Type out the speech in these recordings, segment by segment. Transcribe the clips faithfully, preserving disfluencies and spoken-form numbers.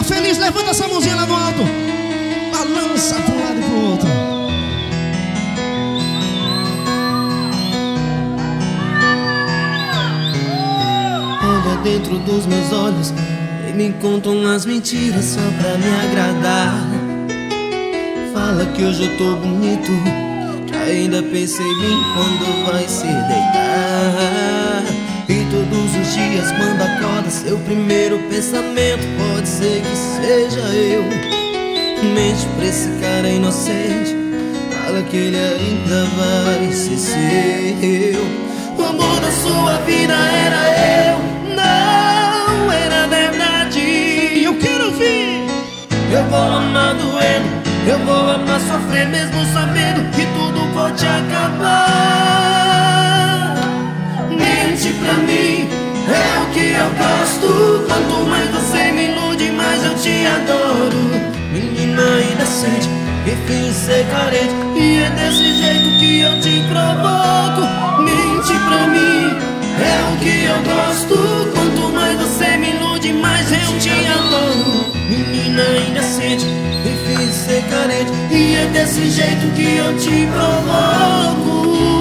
feliz, levanta essa mãozinha lá no alto. Balança pra um lado e pro outro. Olha dentro dos meus olhos e me contam umas mentiras só pra me agradar. Fala que hoje eu tô bonito, que ainda pensei em mim quando vai se deitar. E todos os dias quando acorda, seu primeiro pensamento pode ser que seja eu. Mente pra esse cara inocente, fala que ele ainda vai ser seu. O amor da sua vida era eu, não era verdade. E eu quero ouvir. Eu vou amar doendo, eu vou amar sofrer mesmo sabendo que tudo pode acabar. Mente pra mim, é o que eu gosto. Quanto mais você me ilude, mais eu te adoro. Menina inocente, que finge ser carente, e é desse jeito que eu te provoco. Mente pra mim, é o que eu gosto. Quanto mais você me ilude, mais eu te adoro. Menina inocente, que finge ser carente, e é desse jeito que eu te provoco.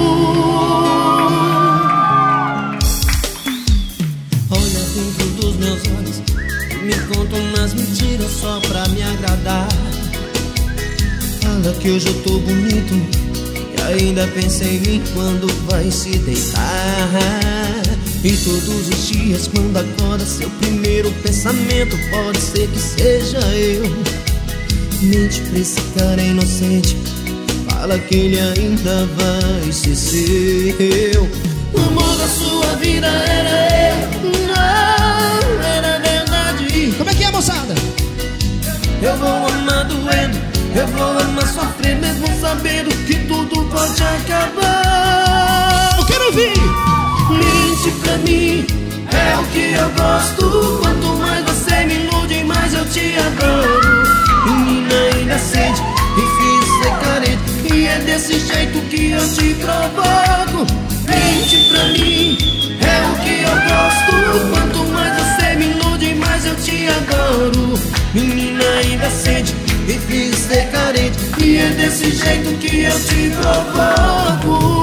Olha dentro dos meus olhos e me conta umas mentiras só pra me agradar. Fala que hoje eu tô bonito, e ainda pensei em mim quando vai se deitar. E todos os dias quando acorda, seu primeiro pensamento pode ser que seja eu. Mente pra esse cara inocente, fala que ele ainda vai ser seu. O amor da sua vida era eu, não era verdade. Como é que é, moçada? Eu vou amar doendo, eu vou amar sofrer mesmo sabendo que tudo pode acabar. Eu quero ouvir. Mente pra mim, é o que eu gosto. Quanto mais você me ilude, mais eu te adoro. Menina inocente, difícil ser carente, e é desse jeito que eu te provoco. Mente pra mim, é o que eu gosto. Quanto mais você me ilude, mais eu te adoro. Menina inocente, difícil ser carente, e é desse jeito que eu te provoco.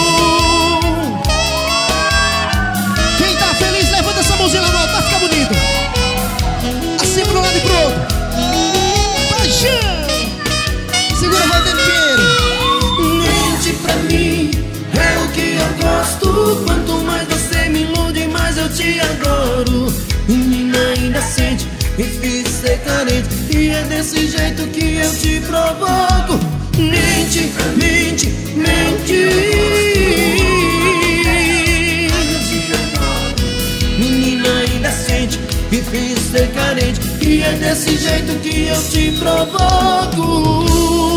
Quem tá feliz, levanta essa mãozinha lá no alto, vai ficar bonito. Assim pro lado e pro outro. Paixão! Segura, vai ter dinheiro. Mente pra mim, é o que eu gosto. Quanto mais você me ilude, mais eu te adoro. Menina inocente, difícil ser carente, e é desse jeito que eu te provoco. Mente, mente, mente. Menina inocente, difícil ser carente, e é desse jeito que eu te provoco.